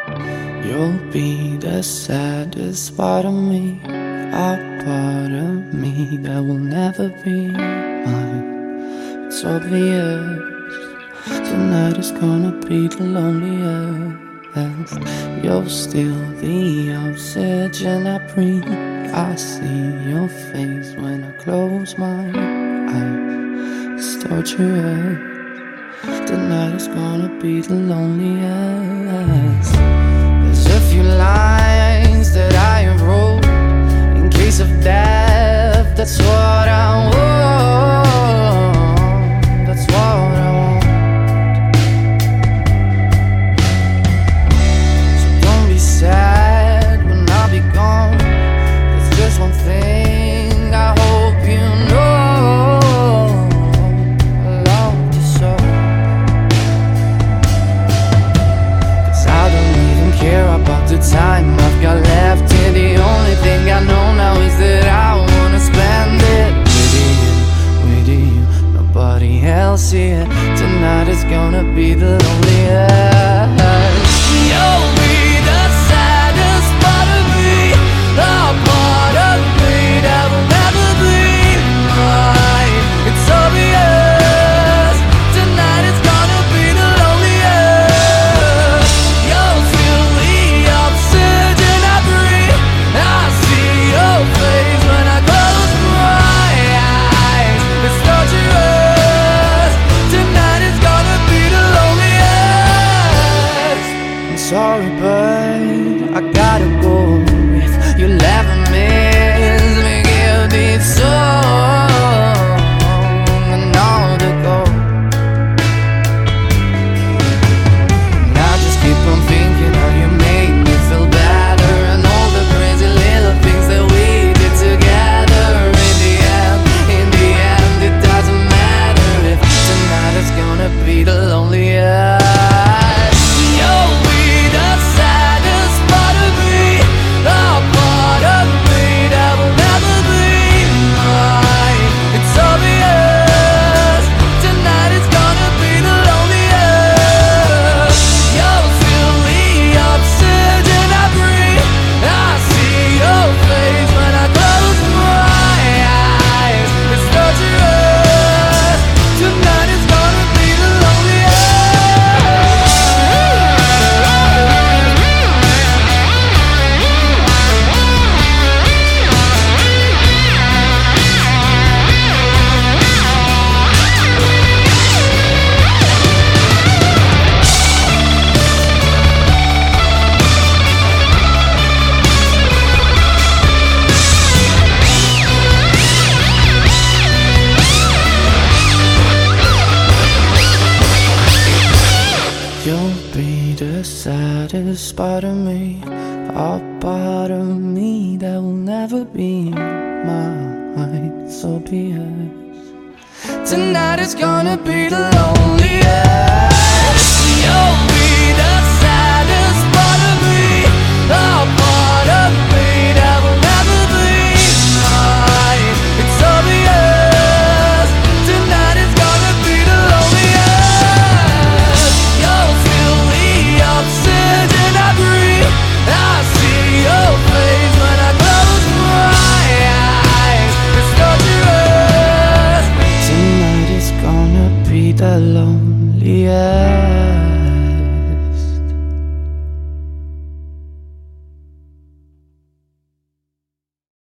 You'll be the saddest part of me, a part of me that will never be mine. It's obvious tonight is gonna be the loneliest. You're still the oxygen I breathe. I see your face when I close my eyes. It's torturous. Tonight is gonna be the loneliest. There's a few lines that I have wrote in case of death. That's what I want. That's what I want. So don't be sad when I'll be gone. There's just one thing I hope you know. I love you so. I don't even care about the time I've got left here. The only thing I know now is that I wanna spend it with you, nobody else here. Tonight is gonna be the loneliest. You'll be the saddest part of me, a part of me that will never be mine. It's obvious, tonight is gonna be the loneliest. You're still the oxygen I breathe. I see your face when I close my eyes. It's torturous. Tonight is gonna be the loneliest. I'm sorry, but I gotta go. If you'll ever miss me, give this song and all the gold. And I just keep on thinking how you make me feel better, and all the crazy little things that we did together. In the end, it doesn't matter if tonight is gonna be the loneliest. You'll be the saddest part of me, a part of me that will never be mine. It's obvious, tonight is gonna be the loneliest. You're still the oxygen I breathe. I see your face when I close my eyes. It's torturous. Tonight is gonna be the loneliest. You'll be the saddest part of me, a part of me that will never be mine. So be it. Tonight is gonna be the loneliest.